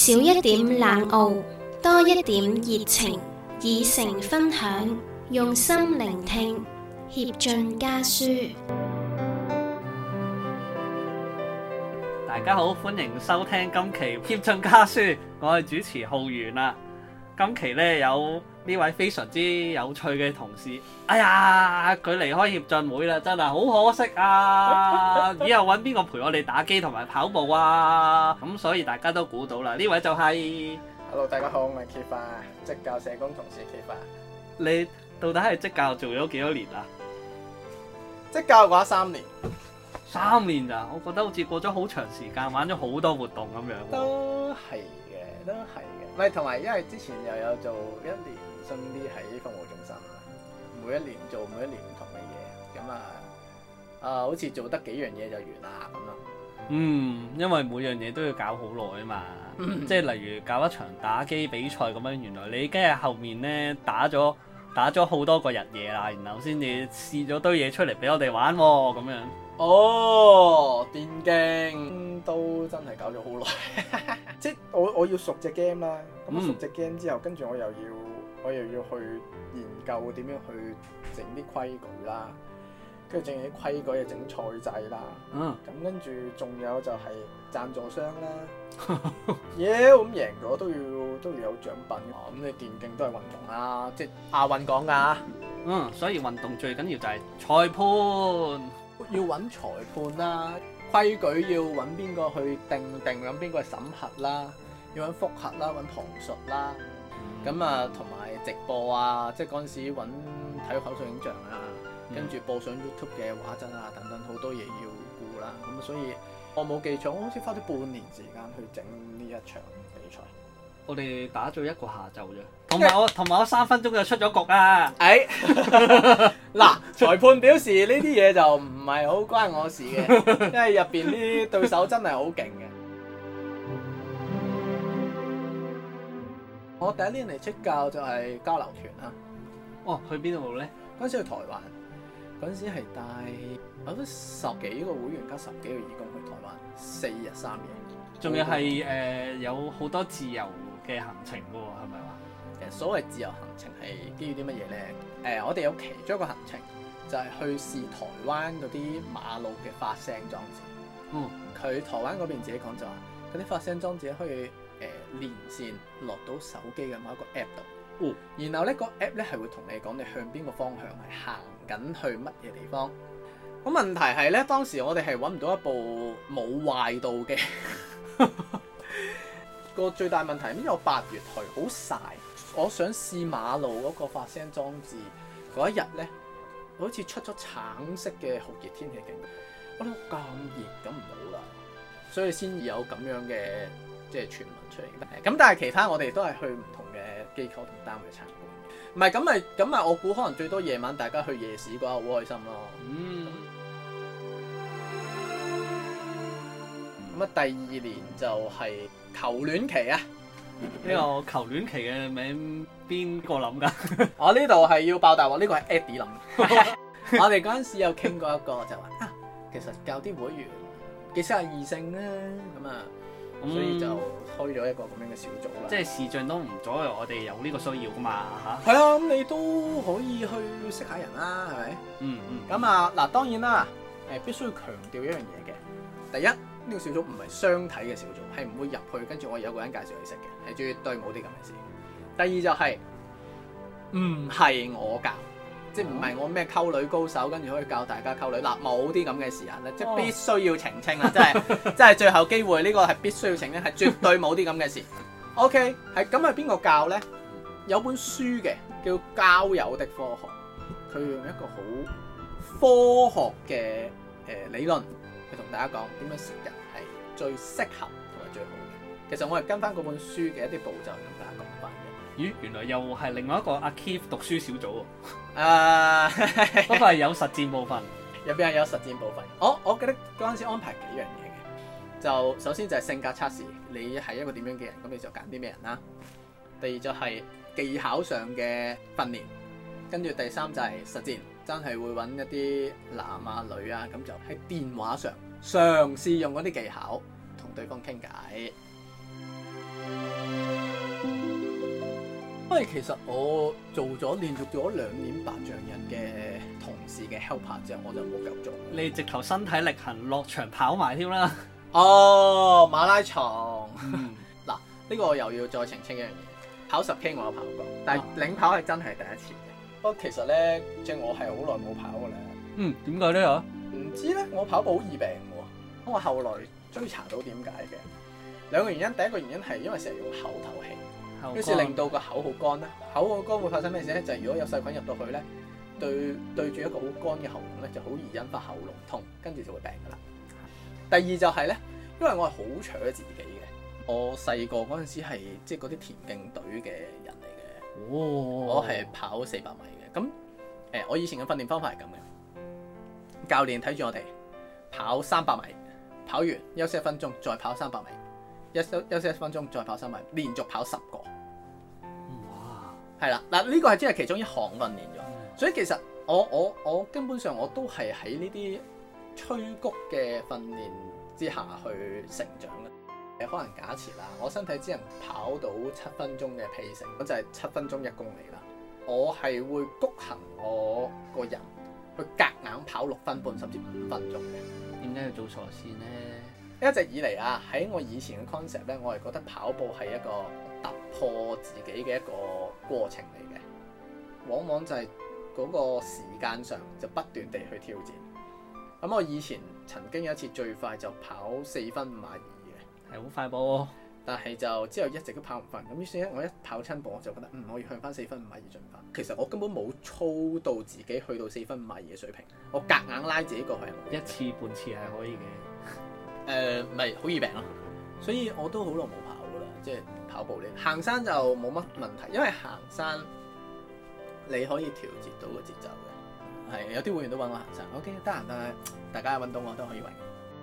少一點冷傲，多一點熱情，以誠分享，用心聆聽，協進家書。 大家好，歡迎收聽今期協進家書，我係主持浩源啊。今期呢，有呢位非常之有趣嘅同事，哎呀，佢離開協進會啦，真係好可惜啊！以後揾邊個陪我哋打機同埋跑步啊？咁所以大家都估到啦，呢位就係 Hello， 大家好，我係 Keith，職教社工同事 Keith。 你到底係職教做咗幾多年啊？ 職教嘅話3年。 3年咋？我覺得好似過咗好長時間，玩咗好多活動咁樣。 都係嘅，都係嘅。唔係同埋，因為之前又有做1年深啲喺服務中心啦，每一年做每一年唔同嘅嘢，咁好似做得幾樣嘢就完啦咁咯。 因為每樣嘢都要搞好耐啊嘛，即係例如搞一場打機比賽咁樣，原來你已經係後面呢打咗好多個日夜啦，然後先至試咗堆嘢出嚟俾我哋玩喎，咁樣。 哦，電競都真係搞咗好耐，即係我要熟隻 game 啦，咁熟隻 game 之後，跟住我又要去研究點樣去整啲規矩啦，跟住整啲規矩又整賽制啦，咁跟住仲有就係贊助商啦，咁贏咗都要有獎品，咁你電競都係運動啦，即係亞運講㗎， 所以運動最緊要就係裁判。 要揾裁判啦，規矩要揾邊個去定，揾邊個去審核啦，要揾複核啦，揾旁述啦，咁同埋直播啊，即係嗰陣時揾體育口述影像啊，跟住播上 YouTube 嘅畫質啊等等好多嘢要顧啦，咁所以我冇記錯，我好似花咗半年時間去整呢一場比賽。 我哋打咗一個下晝啫，同埋我3分鐘就出咗局啊！ 嗱，裁判表示呢啲嘢就唔係好關我事嘅，因為入邊啲對手真係好勁嘅。我第一年嚟職教就係交流團啦。 哦，去邊度咧？ 嗰陣時去台灣，嗰陣時係帶我覺得10幾個會員加10幾個義工去台灣4日3夜， 仲要係有好多自由嘅行程㗎喎，係咪話？ 所謂自由行程係基於啲乜嘢咧？我哋有其中一個行程就係去試台灣嗰啲馬路嘅發聲裝置。佢台灣嗰邊自己講就話，嗰啲發聲裝置可以連線落到手機嘅某一個 app 度。然後咧個 app 咧係會同你講你向邊個方向係行緊去乜嘢地方。咁問題係咧，當時我哋係揾唔到一部冇壞到嘅。個最大問題係因為我8月去好曬，我想試馬路嗰個發聲裝置嗰一日咧，好似出咗橙色嘅酷熱天氣警告，我諗咁熱咁唔好啦，所以先有咁樣嘅即係傳聞出嚟。咁但係其他我哋都係去唔同嘅機構同單位參觀。唔係咁咪我估可能最多夜晚大家去夜市嘅話好開心咯。咁第2年就係求戀期啊！ 呢個求戀期嘅名邊個諗㗎？ 我呢度係要爆大鑊，呢個係 Eddie 諗。我哋嗰陣時有傾過一個就話其實教啲會員幾適合異性啦，所以就開咗一個咁樣嘅小組啦。 即係視像都唔阻礙我哋有呢個需要㗎嘛嚇。 係啊，咁你都可以去識下人啦，係咪？咁嗱，當然啦，必須要強調一樣嘢嘅。第一，呢個小組唔係相睇嘅小組，係唔會入去跟住我有個人介紹你識嘅，係絕對冇啲咁嘅事。第二就係唔係我教，即係唔係我咩溝女高手，跟住可以教大家溝女嗱，冇啲咁嘅事啊！即係必須要澄清啦，真係最後機會呢個係必須要澄清，係絕對冇啲咁嘅事。OK， 係咁係邊個教咧？有本書嘅叫《交友的科學》，佢用一個好科學嘅理論去同大家講點樣識人係最適合同埋最好嘅。其實我係跟翻嗰本書嘅一啲步驟同大家講翻嘅。 咦，原來又係另外一個阿 Keith 讀書小組喎。不過係有實戰部分， 入邊係有實戰部分。我記得嗰陣時安排幾樣嘢嘅，就首先就係性格測試，你係一個點樣嘅人，咁你就揀啲咩人啦。第二就係技巧上嘅訓練，跟住第三就係實戰，真係會揾一啲男啊女啊，咁就喺電話上嘗試用嗰啲技巧同對方傾偈。 因為其實我連續做咗2年白象人嘅同事嘅 helper 之後，我就冇繼續做。 你直頭身體力行落場跑埋添啦。 哦，馬拉松。嗱，呢個又要再澄清一樣嘢，跑10K 我有跑過，但係領跑係真係第一次嘅。不過其實咧，即係我係好耐冇跑過咧。 點解咧嚇？ 唔知咧，我跑步好易病喎。我後來追查到點解嘅2個原因，第一個原因係因為成日用口唞氣。於是令到個口好乾啦，口好乾會發生咩事咧？就係如果有細菌入到去咧，對住一個好乾嘅喉嚨咧，就好易引發喉嚨痛，跟住就會病噶啦。第二就係咧，因為我係好搶自己嘅，我細個嗰陣時係即係嗰啲田徑隊嘅人嚟嘅。我係跑400米嘅。咁我以前嘅訓練方法係咁嘅，教練睇住我哋跑300米，跑完休息1分鐘，再跑300米。休息1分鐘，再跑300米，連續跑10個。哇！係啦，嗱呢個係只係其中一項訓練咗。所以其實我根本上我都係喺呢啲催谷嘅訓練之下去成長嘅。可能假設啦，我身體只能跑到7分鐘嘅 pacing，咁就係7分鐘1公里啦。我係會谷行我個人去夾硬跑6分半甚至5分鐘嘅。 點解要做傻事呢？ 一直以嚟啊，喺我以前嘅 concept 咧，我係覺得跑步係一個突破自己嘅一個過程嚟嘅，往往就係嗰個時間上就不斷地去挑戰。咁我以前曾經有一次最快就跑4分52嘅， 係好快噃。 但係就之後一直都跑唔翻，咁於是咧我一跑親步我就覺得我要向翻4分52進發。其實我根本冇操到自己去到4分52嘅水平，我夾硬拉自己過去， 一次半次係可以嘅。 咪好易病咯，所以我都好耐冇跑噶啦，即係跑步呢。行山就冇乜問題，因為行山你可以調節到個節奏嘅。係有啲會員都揾我行山 ，OK 得閒得，大家揾到我都可以揾。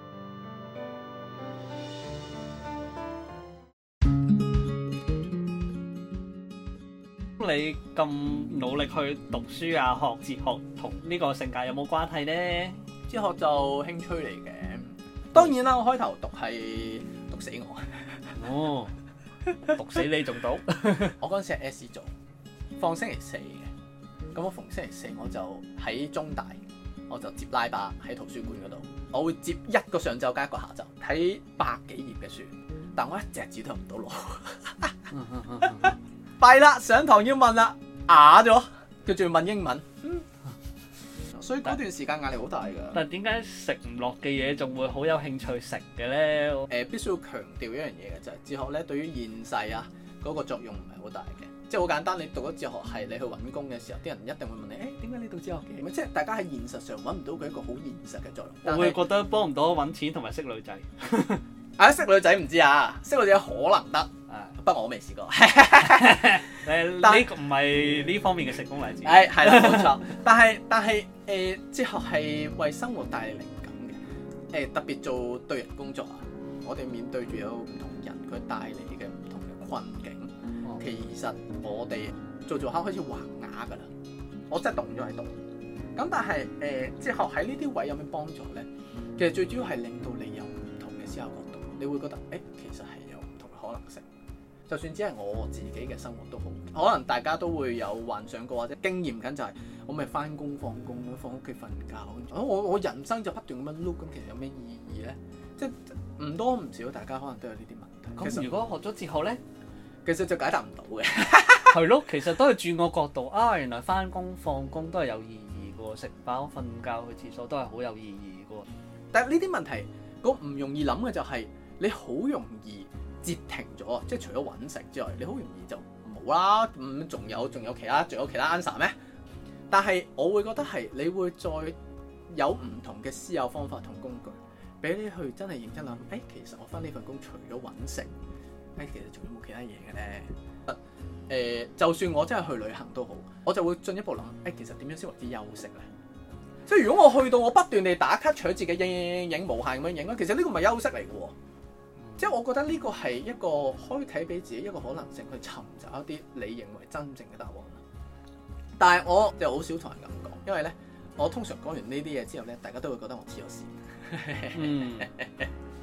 你咁努力去讀書啊、學哲學，同呢個性格有冇關係呢？ 哲學就興趣嚟嘅。當然啦，我開頭係讀死我。 讀死你仲讀？ 我嗰陣時係 S 組，放星期4嘅。咁我逢星期4我就喺中大，我就接拉巴喺圖書館嗰度。我會接1個上晝加1個下晝，睇100幾頁嘅書，但我一隻字都入唔到腦。弊啦，上堂要問啦，啞咗，佢仲要問英文。所以嗰段時間壓力好大㗎。 但係點解食唔落嘅嘢仲會好有興趣食嘅咧？ 必須要強調一樣嘢嘅就係哲學咧，對於現世啊嗰個作用唔係好大嘅。即係好簡單，你讀咗哲學系，你去揾工嘅時候，啲人一定會問你：點解你讀哲學嘅？即係大家喺現實上揾唔到佢一個好現實嘅作用。 我會覺得幫唔到揾錢同埋識女仔。 識女仔唔知啊，識女仔可能得。不過我未試過。 呢個唔係呢方面嘅成功例子。 係啦，冇錯。但係哲學係為生活帶嚟靈感嘅。特別做對人工作啊，我哋面對住有唔同人，佢帶嚟嘅唔同嘅困境。其實我哋做下開始橫啞㗎啦。我真係動咗喺度。咁但係哲學喺呢啲位有咩幫助咧？其實最主要係令到你有唔同嘅思考角度，你會覺得其實係有唔同嘅可能性。就算只係我自己嘅生活都好，可能大家都會有幻想過或者經驗緊，就係我咪翻工放工，放屋企瞓覺，我人生就不斷咁樣 loop，咁其實有咩意義咧？即係唔多唔少，大家可能都有呢啲問題。 咁如果學咗哲學咧， 其實就解答唔到嘅。 係咯，其實都係轉個角度啊，原來翻工放工都係有意義嘅喎，食飽瞓覺去廁所都係好有意義嘅喎。但係呢啲問題， 個唔容易諗嘅就係你好容易截停咗，即係除咗揾食之外，你好容易就冇啦。仲有其他 answer 咩？但係我會覺得係你會再有唔同嘅思考方法同工具，俾你去真係認真諗。其實我翻呢份工除咗揾食，其實仲有冇其他嘢嘅咧？就算我真係去旅行都好，我就會進一步諗。其實點樣先為之休息咧？即係如果我去到我不斷地打卡取自己影無限咁樣影咧，其實呢個唔係休息嚟嘅喎。即係我覺得呢個係一個開啓俾自己一個可能性去尋找一啲你認為真正嘅答案。但係我就好少同人咁講，因為咧我通常講完呢啲嘢之後咧，大家都會覺得我黐咗線。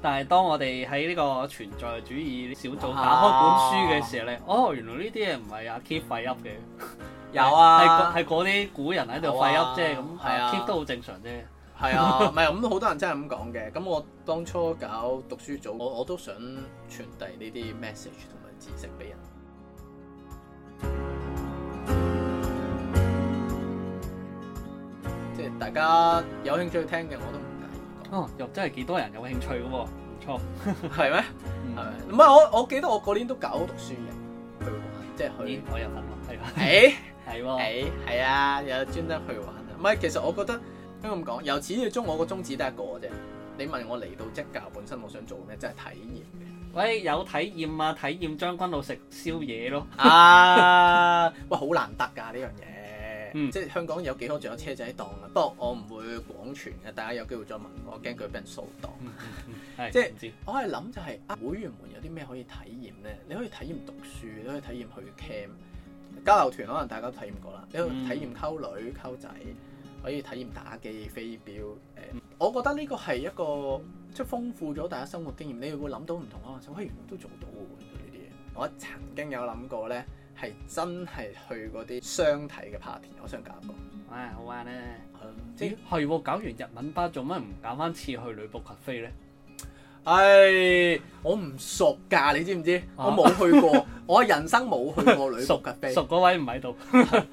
但係當我哋喺呢個存在主義小組打開本書嘅時候咧，原來呢啲嘢唔係阿 Keep 廢噏嘅， 有啊， 係嗰啲古人喺度廢噏啫，咁 Keep 都好正常啫。 係啊，唔係咁好多人真係咁講嘅。咁我當初搞讀書組，我都想傳遞呢啲 message 同埋知識俾人。即係大家有興趣聽嘅，我都唔介意講。 又真係幾多人有興趣嘅喎，唔錯。 係咩？係咪？唔係我記得我嗰年都搞讀書營去玩，即係去。 我有份喎，係。係喎。 係啊，有專登去玩啊。唔係，其實我覺得應該咁講，由始至終我個宗旨都係一個啫。你問我嚟到職教本身，我想做咩？真係體驗嘅。喂， 有體驗啊！體驗將軍澳食宵夜咯。 喂，好難得㗎呢樣嘢。即係香港有幾可仲有車仔檔啊？不過我唔會廣傳嘅，大家有機會再問我，驚佢俾人掃檔。即係我係諗就係會員們有啲咩可以體驗咧？你可以體驗讀書，你可以體驗去 camp 交流團，可能大家都體驗過啦。你可以體驗溝女溝仔，可以體驗打機飛鏢。我覺得呢個係一個即係豐富咗大家生活經驗。你會諗到唔同啊，原來都做到喎呢啲嘢。我曾經有諗過咧。係真係去嗰啲相睇嘅 party， 我想搞一個。 好玩咧！係喎，搞完日文班做乜唔搞翻次去女僕 cafe 咧？ 我唔熟㗎，你知唔知？我冇去過，我人生冇去過女僕 cafe。 熟嗰位唔喺度。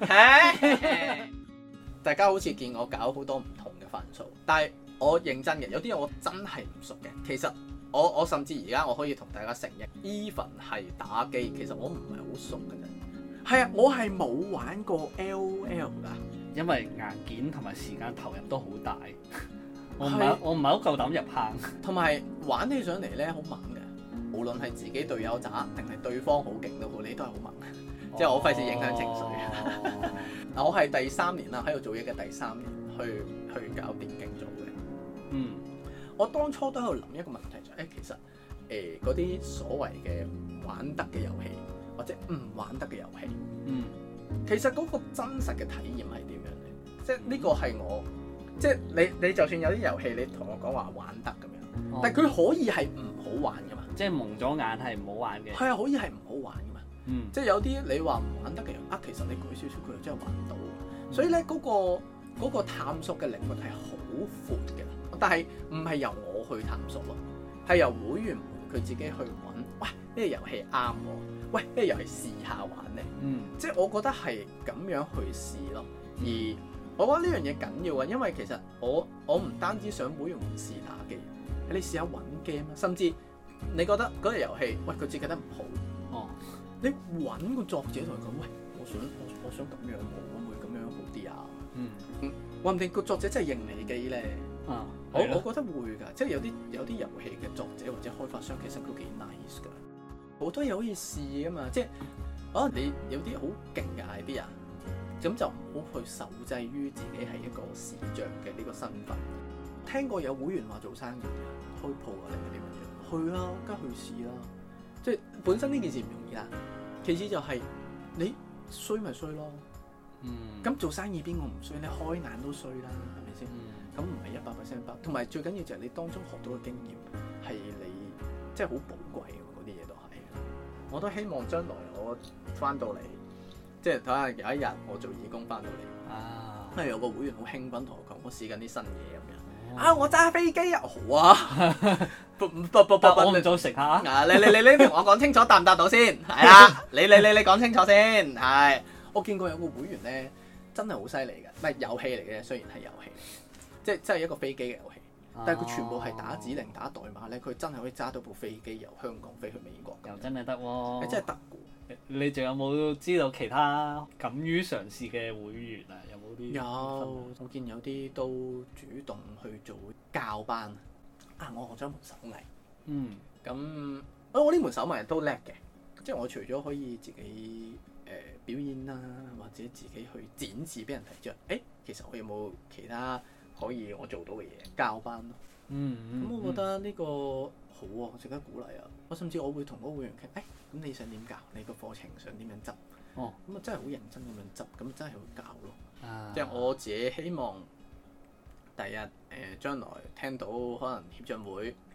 大家好似見我搞好多唔同嘅範疇，但係我認真嘅，有啲嘢我真係唔熟嘅。其實我甚至而家我可以同大家承認 ，even 係打機，其實我唔係好熟嘅啫。係啊，我係冇玩過 LOL 㗎， 因為硬件同埋時間投入都好大，我唔係好夠膽入坑， 同埋玩起上嚟咧好猛嘅，無論係自己隊友渣定係對方好勁都好，你都係好猛，即係我費事影響情緒。嗱，我係第3年啦，喺度做嘢嘅第3年，去搞電競組嘅。我當初都喺度諗一個問題就係，其實嗰啲所謂嘅玩得嘅遊戲，或者唔玩得嘅遊戲，其實嗰個真實嘅體驗係點樣咧？即係呢個係我，即係你就算有啲遊戲你同我講話玩得咁樣，但係佢可以係唔好玩噶嘛？ 即係蒙咗眼係唔好玩嘅。 係啊，可以係唔好玩噶嘛？即係有啲你話唔玩得嘅人，其實你舉少少佢又真係玩到。所以咧嗰個探索嘅領域係好闊嘅，但係唔係由我去探索咯，係由會員們佢自己去揾。喂，呢個遊戲啱我。喂，呢個遊戲試下玩咧。即係我覺得係咁樣去試咯。而我覺得呢樣嘢緊要嘅，因為其實我唔單止想會員們試打機，你試下揾 game 啊，甚至你覺得嗰個遊戲，喂佢設計得唔好，你揾個作者同佢講，喂，我想咁樣喎，會唔會咁樣好啲啊？話唔定個作者真係認你機咧。我覺得會㗎，即係有啲遊戲嘅作者或者開發商其實都幾 nice 㗎，好多嘢可以試啊嘛。即係可能你有啲好勁嘅 idea，咁就唔好去受制於自己係一個視像嘅呢個身份。聽過有會員話做生意開鋪啊，定係啲乜嘢？去啦，梗係去試啦。即係本身呢件事唔容易啦，其次就係你衰咪衰咯。咁做生意邊個唔衰？你開眼都衰啦，係咪先？咁唔係100%包，同埋最緊要就係你當中學到嘅經驗係你即係好寶貴嘅嗰啲嘢都係。我都希望將來我翻到嚟，即係睇下有一日我做義工翻到嚟，因為有個會員好興奮同我講，我試緊啲新嘢咁樣。我揸飛機啊，好啊！ 我唔做食下。 你同我講清楚答唔答到先？係啊，你講清楚先。係，我見過有個會員咧，真係好犀利嘅，唔係遊戲嚟嘅，雖然係遊戲。即係一個飛機嘅遊戲，但係佢全部係打指令打代碼咧，佢真係可以揸到部飛機由香港飛去美國。 又真係得喎！ 你真係得嘅。 你仲有冇知道其他敢於嘗試嘅會員啊？有冇啲？ 有，我見有啲都主動去做教班。我學咗一門手藝。咁我呢門手藝都叻嘅，即係我除咗可以自己表演啦，或者自己去展示俾人睇之外，其實我有冇其他可以我做到嘅嘢教班咯？咁我覺得呢個好啊，值得鼓勵啊！我甚至我會同嗰個會員傾，咁你想點教？你個課程想點樣執？咁啊真係好認真咁樣執，咁真係會教咯。即係我自己希望第日將來聽到可能協進會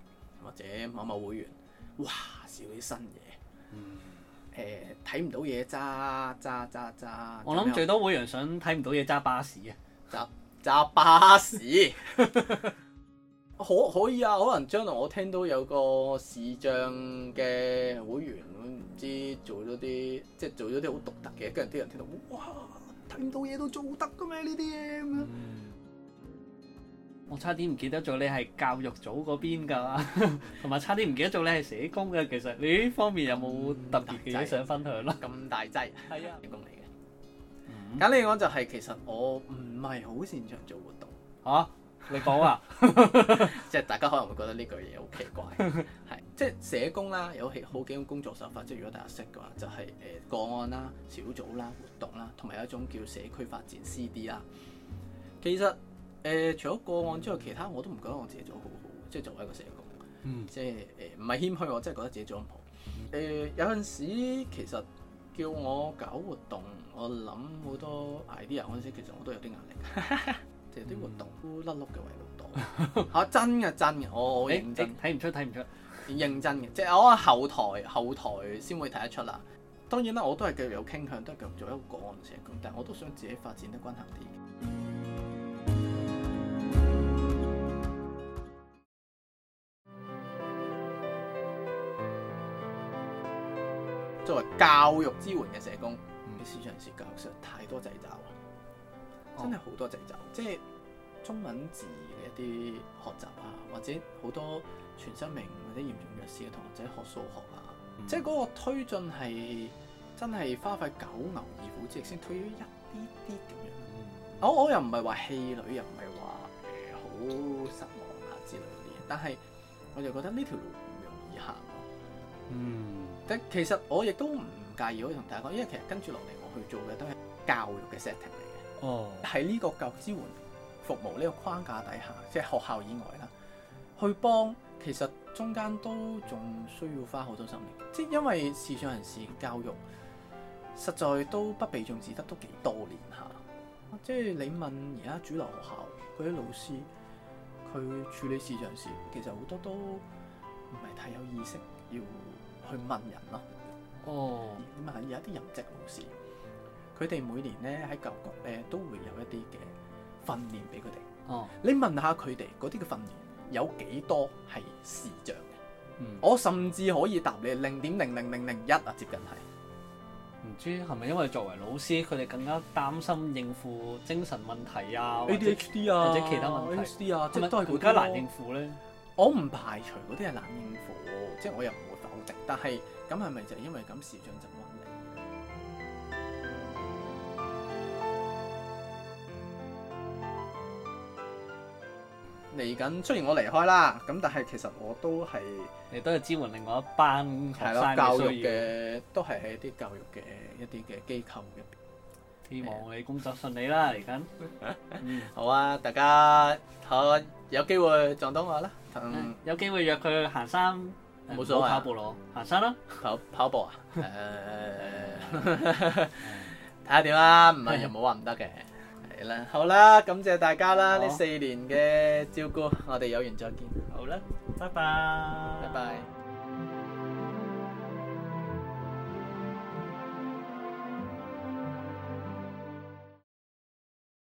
或者某某會員，哇，試到啲新嘢，睇唔到嘢揸， 我諗最多會員想睇唔到嘢揸巴士啊， 揸巴士，可以啊，可能將來我聽到有個視障嘅會員，唔知做咗啲好獨特嘅，跟住啲人聽到，哇，睇唔到嘢都做得㗎咩呢啲嘢咁樣。 我差啲唔記得咗你係教育組嗰邊㗎，同埋差啲唔記得咗你係社工嘅。其實你呢方面有冇特別嘅嘢想分享啦？ 咁大劑， 係啊， 社工嚟嘅。簡單嚟講就係其實我唔係好擅長做活動。 嚇，你講啊？ 即係大家可能會覺得呢句嘢好奇怪，係即係社工啦，有好幾種工作手法。即係如果大家識嘅話，就係個案啦、小組啦、活動啦，同埋有一種叫社區發展 CD 啦。其實除咗個案之外，其他我都唔覺得我自己做得好好，即係作為一個社工，即係唔係謙虛，我真係覺得自己做得唔好。有陣時其實叫我搞活動，我諗好多 idea 嗰陣時，其實我都有啲壓力，即係啲活動都甩碌嘅位好多嚇，真嘅，我認真睇唔出， 認真嘅，即係我後台先會睇得出啦。當然啦，我都係繼續有傾向，都係繼續做一個個案社工，但係我都想自己發展得均衡啲嘅。作為教育支援嘅社工，視障人士教育實在太多掣肘啦，真係好多掣肘。即係中文字嘅一啲學習啊，或者好多全生命或者嚴重弱視嘅同學仔學數學啊，即係嗰個推進係真係花費九牛二虎之力先推咗一啲咁樣。我又唔係話氣餒，又唔係話好失望啊之類嘅嘢，但係我就覺得呢條路唔容易行咯。但其實我亦都唔介意可以同大家講，因為其實跟住落嚟我去做嘅都係教育嘅 setting 嚟嘅。喺呢個教育支援服務呢個框架底下，即係學校以外啦，去幫其實中間都仲需要花好多心力。即係因為視障人士教育實在都不被重視得都幾多年下。即係你問而家主流學校嗰啲老師，佢處理視障人士，其實好多都唔係太有意識要去問人咯。咁啊，有一啲任職老師，佢哋每年咧喺教育局咧都會有一啲嘅訓練俾佢哋。你問下佢哋嗰啲嘅訓練有幾多係視障嘅？我甚至可以答你0.00001啊，接近係。 唔知係咪因為作為老師，佢哋更加擔心應付精神問題啊 ADHD 啊， 或者其他問題 ADHD 啊，即係都係更加難應付咧。 我唔排除嗰啲係難應付，即係我又唔會否定。但係咁係咪就係因為咁視障就揾你嚟緊？雖然我離開啦，咁但係其實我都係你都係支援另外一班學生教育嘅，都係喺一啲教育嘅一啲嘅機構入邊。 希望你工作順利啦，嚟緊。 好啊，大家有機會撞到我啦。 有機會約佢行山， 冇所謂。 跑步咯，行山啦。 跑步啊？睇下點啦，唔係又冇話唔得嘅。係啦，好啦，感謝大家啦，呢4年嘅照顧，我哋有緣再見。 好啦，拜拜。 拜拜。